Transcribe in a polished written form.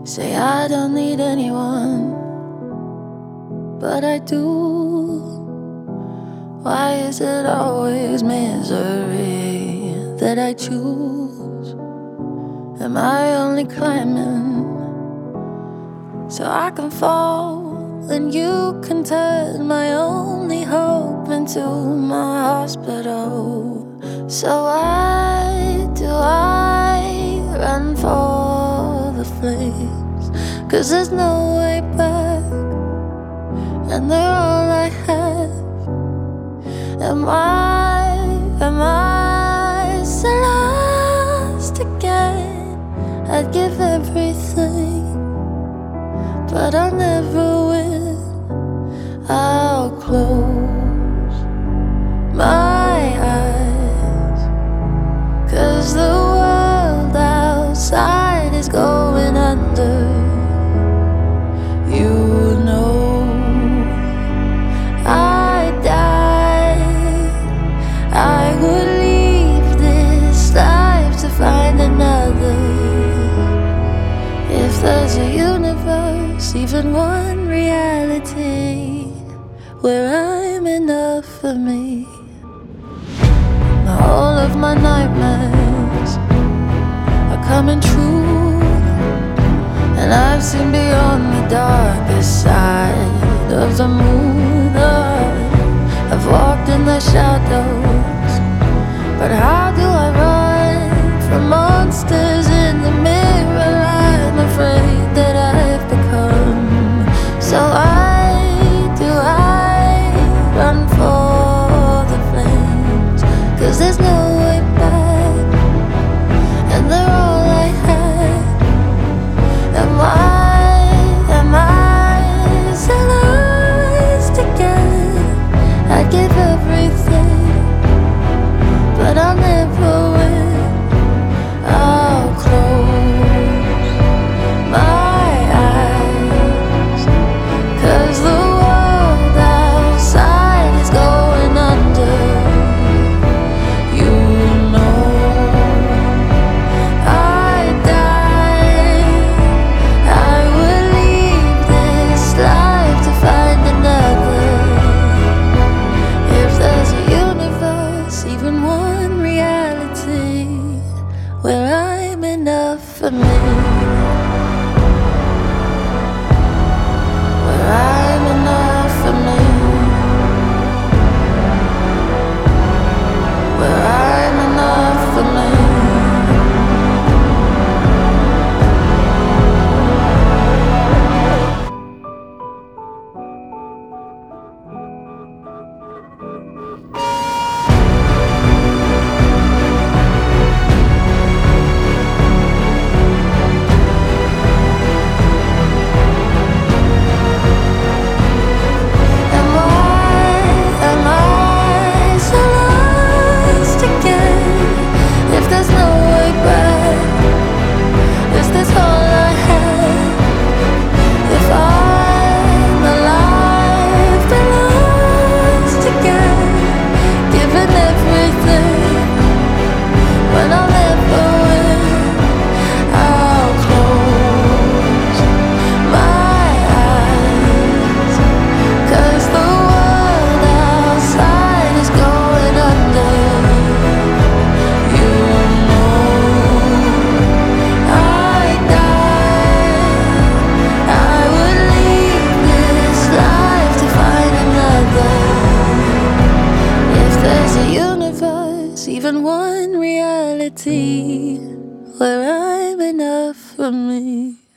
Say I don't need anyone, but I do. Why is it always misery that I choose? Am I only climbing so I can fall, and you can turn my only hope into my hospital? So why do I run for the flames? 'Cause there's no way back, and they're all I have. Am I so lost again? I'd give everything, but I'll never win. I'll close my eyes, 'cause the world outside is going under. You know I died, I would leave this life to find another. If there's a universe, even one reality where I'm enough for me, all of my nightmares are coming true, and I've seen beyond the darkest side of the moon. I've walked in the shadows, but how do I run from monsters in the mirror I'm afraid that I've become? So why do I run for the flames? 'Cause there's no way back, and they're all I have. Am I so lost again? I'd give everything, but I'll never win. I'll close my eyes, 'cause the world outside is going under. You know I died, I would leave this life to find another. If there's a universe, even one reality where I'm enough for me, where I'm enough for me, where I'm enough for me. Am I so lost again? If there's no way back, is this all I have? If I'm alive, been lost again, given everything, when I'll never win, I'll close my eyes, 'cause the world outside is going under. You know I died, I would leave this life to find another. If there's a universe, even one reality where I'm enough for me.